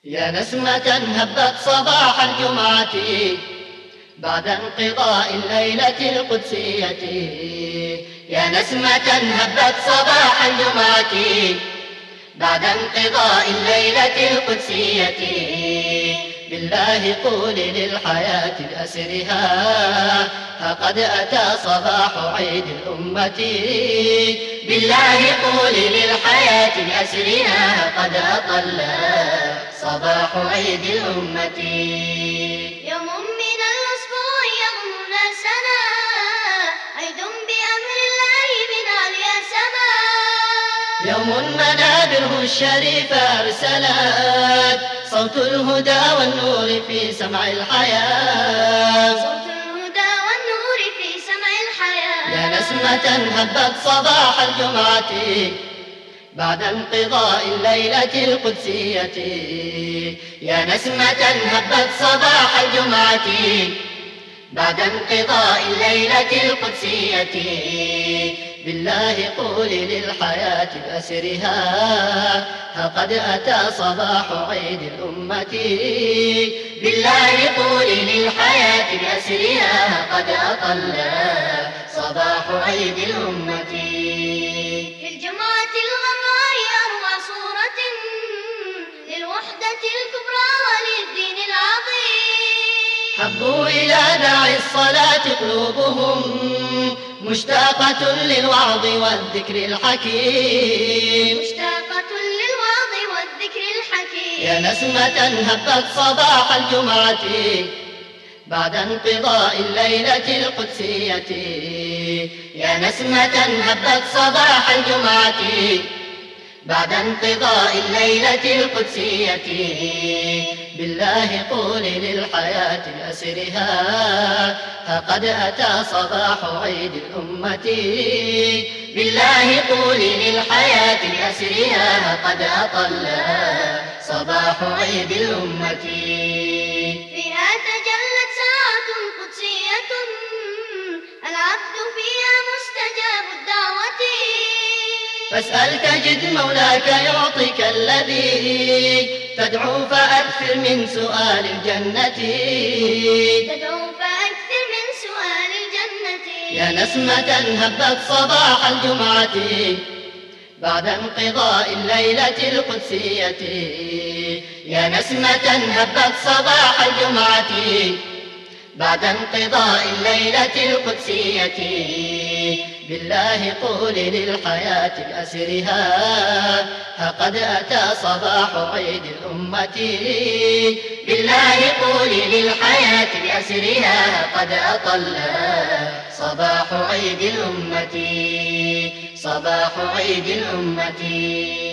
يا نسمة هبت صباح الجمعة بعد انقضاء الليلة القدسية. يا نسمة هبت صباح الجمعة بعد انقضاء الليلة القدسية. بالله قولي للحياة بأسرها ها قد أتى صباح عيد الأمة. بالله قولي للحياة بأسرها ها قد أطل صباح عيد الأمة. يوم من الأسبوع يغمرنا سنة، عيد بأمر الله من عليا سماء. يوم منابره الشريفة أرسلت صوت الهدى والنور في سمع الحياة. صوت الهدى والنور في سمع الحياة. يا نسمة هبت صباح الجمعة بعد انقضاء الليلة القدسية. يا نسمة هبت صباح الجمعة بعد انقضاء الليلة القدسية. بالله قولي للحياة بأسرها ها قد أتى صباح عيد الأمة. بالله قولي للحياة بأسرها ها قد أطل صباح عيد الأمة. في الجمعة الغراء أروع صورة للوحدة الكبرى وللدين العظيم. حبوا إلى داعي الصلاة قلوبهم مشتاقة للوعظ والذكر الحكيم. مشتاقة للوعظ والذكر الحكيم. يا نسمة هبت صباح الجمعة بعد انقضاء الليلة القدسية. يا نسمة هبت صباح الجمعة بعد انقضاء الليلة القدسية. بالله قولي للحياة بأسرها ها قد أتى صباح عيد الأمة. بالله قولي للحياة بأسرها ها قد أطل صباح عيد الأمة. فيها تجلت ساعة قدسية العبد فيها مستجاب الدعوة. فاسأل تجد مولاك يعطيك الذي تدعو فأكثر من سؤال الجنة. تدعو فأكثر من سؤال الجنة. يا نسمة هبت صباح الجمعة بعد انقضاء الليلة القدسية. يا نسمة هبت صباح الجمعة بعد انقضاء الليلة القدسية. بالله قولي للحياة بأسرها ها قد أتى صباح عيد الأمة. بالله قولي للحياة بأسرها ها قد أطل صباح عيد الأمة. صباح عيد الأمة.